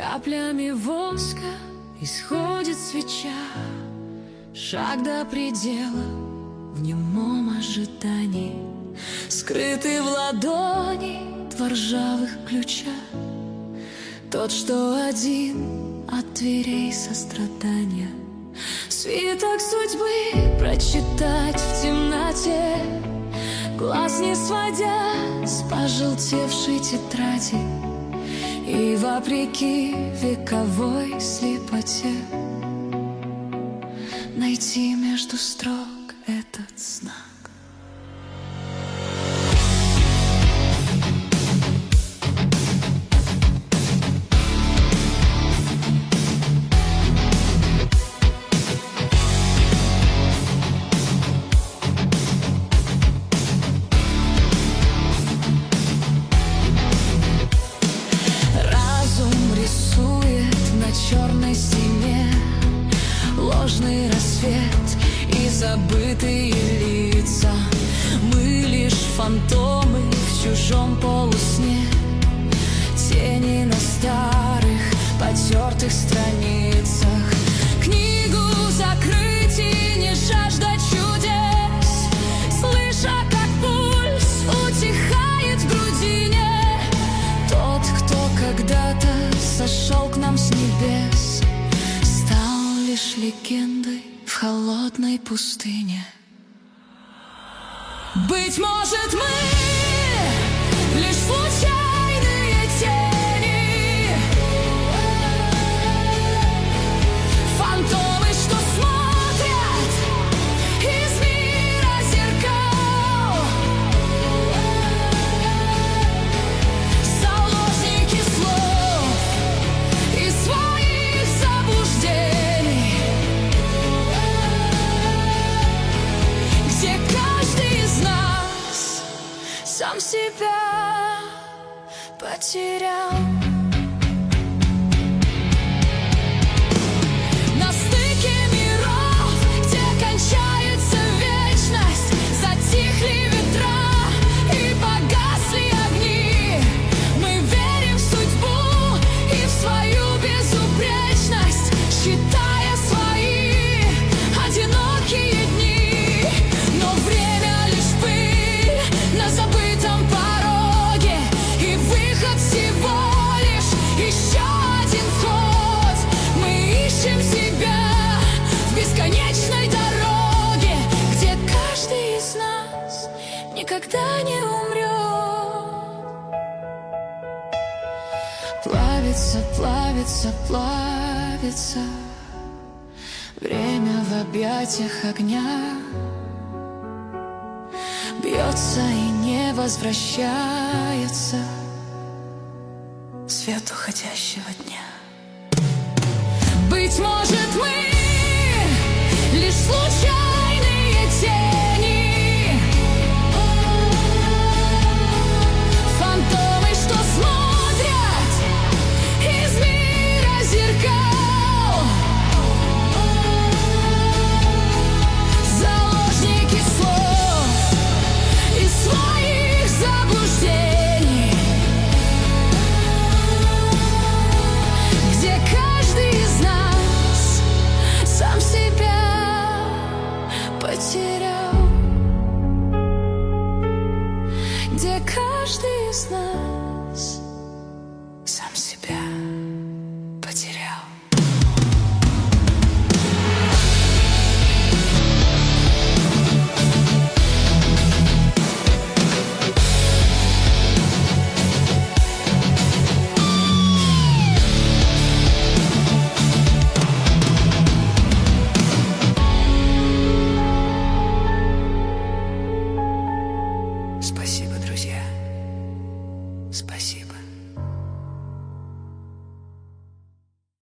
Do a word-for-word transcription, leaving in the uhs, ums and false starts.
Каплями воска исходит свеча, шаг до предела в немом ожидании, скрытый в ладони два ржавых ключа. Тот, что один от дверей сострадания, свиток судьбы прочитать в темноте, глаз не сводя с пожелтевшей тетради, и вопреки вековой слепоте найти между строк этот знак. Черной стене ложный рассвет и забытые лица. Мы лишь фантомы в чужом полусне, тени на старых потертых страницах. Книгу закрыть и не жаждать чудес, слыша, как пульс утихает в грудине. Тот, кто когда-то сошел к нам с небес, стал лишь легендой в холодной пустыне. Быть может, мы лишь случайные тени, фантомы, что смотрят из мира зеркал, заложники слов и своих заблуждений, где каждый из нас сам себя потерял. На стыке миров, где кончается вечность, затихли ветра и погасли огни. Мы верим в судьбу и в свою безупречность, считая свои одинокие дни. Но время лишь пыль на забытом пороге, и выход всего лишь еще один вход. Мы ищем себя в бесконечной дороге, где каждый из нас никогда не умрет. Плавится, плавится, плавится время в объятиях огня, бьется и не возвращается свет уходящего дня. Быть может, мы лишь случайные тени, фантомы, что смотрят из мира зеркал, заложники слов и своих заблуждений, где каждый из нас сам себя потерял.